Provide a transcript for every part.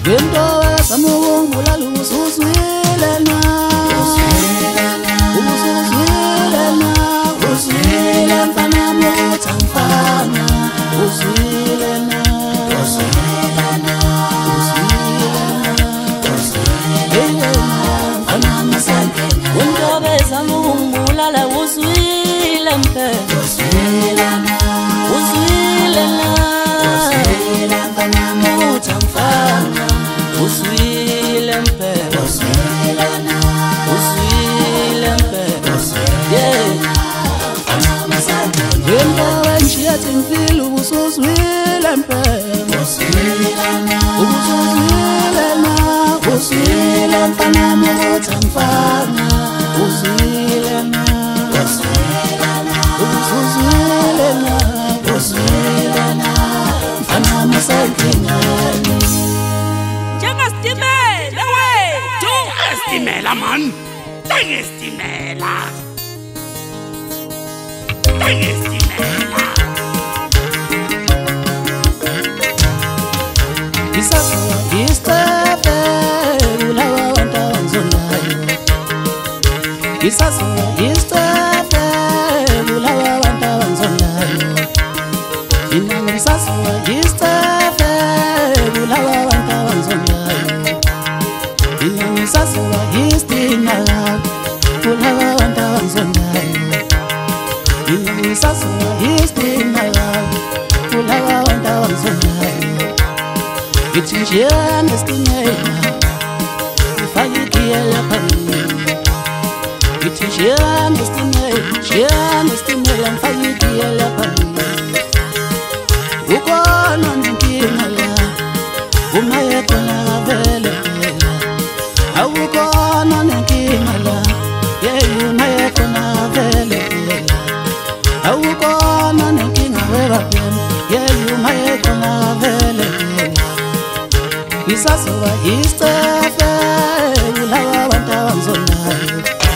Into esamukhumbula lusuzwile na uzwile mfana motha mfana uzwile na mfana masake into esamukhumbula la uzwile mfana uzwile na mfana motha mfana uzwile mpela uzwile mpela yeah into enjiyathi ngifile ubusuzwile mpela uzwile mfana motha mfana uzwile na uzwile na mfana masankingani njengestimela we njengestimela man njengestimela isasowa istepe ulawa wanta wanzonayo isasowa istepe ulawa wanta wanzonayo inango isasowa istepe ulawa wanta wanzonayo inango isasowa istinala ulawa wanta wanzonayo inango isasowa istinala ulawa wanta wanzonayo Itijana stimela Ifayikiela pamina Itijana stimela Ifayikiela pamina Ukona ningimala Umayekona vele vela Ukona ningimala Yeah, umayekona vele vela Ukona ninginga weba pem Yeah, umayekona vele vela Isasowa istepe ulawa wanta wanzonayo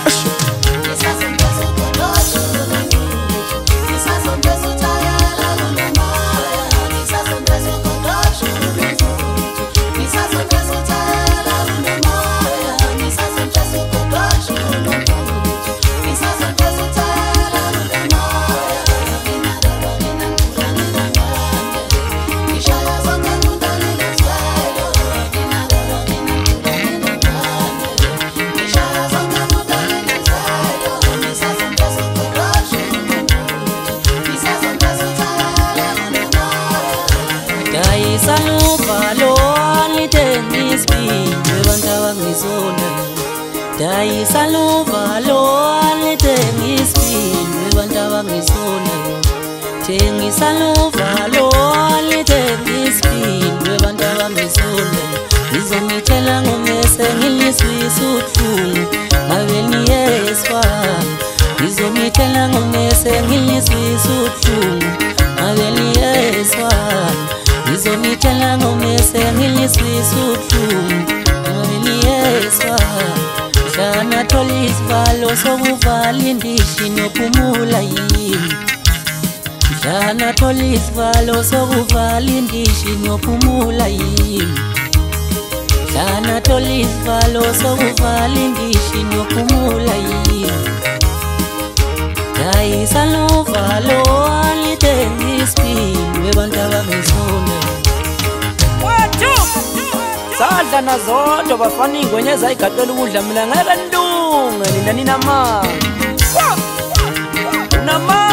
Saluvalo alitengispi webantaba ngizona Dai saluvalo alitengispi webantaba ngizona Tengisaluvalo alitengispi webantaba ngizona Ngizomithela ngomese ngiliswisuthu ngabeni yeswa Ngizomithela ngomese ngiliswisuthu ngabeni yeswa Ngizomithela ngomese ngiliswisuthu ngabeni yeswa Mhlana thola isivalo sokuvala indishi nophumula yimi Mhlana thola isivalo sokuvala indishi nophumula yimi Mhlana thola isivalo sokuvala indishi nophumula yimi Dayisa lovalo alitengispi webantaba ngizona Sadla nazodo bafana ingwenye zayigadela ukudla mina ngeke ndunge nina mama